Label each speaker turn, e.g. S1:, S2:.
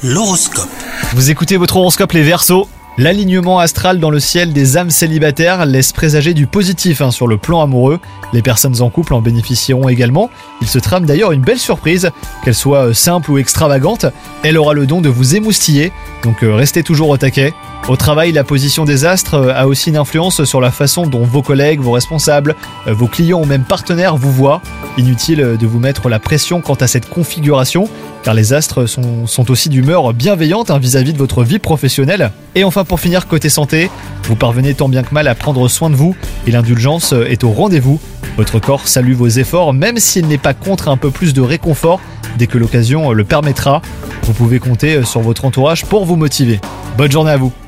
S1: L'horoscope.
S2: Vous écoutez votre horoscope les Verseaux. L'alignement astral dans le ciel des âmes célibataires laisse présager du positif sur le plan amoureux. Les personnes en couple en bénéficieront également. Il se trame d'ailleurs une belle surprise, qu'elle soit simple ou extravagante. Elle aura le don de vous émoustiller, donc restez toujours au taquet. Au travail, la position des astres a aussi une influence sur la façon dont vos collègues, vos responsables, vos clients ou même partenaires vous voient. Inutile de vous mettre la pression quant à cette configuration, car les astres sont aussi d'humeur bienveillante vis-à-vis de votre vie professionnelle. Et enfin, pour finir, côté santé, vous parvenez tant bien que mal à prendre soin de vous et l'indulgence est au rendez-vous. Votre corps salue vos efforts, même s'il n'est pas contre un peu plus de réconfort dès que l'occasion le permettra. Vous pouvez compter sur votre entourage pour vous motiver. Bonne journée à vous.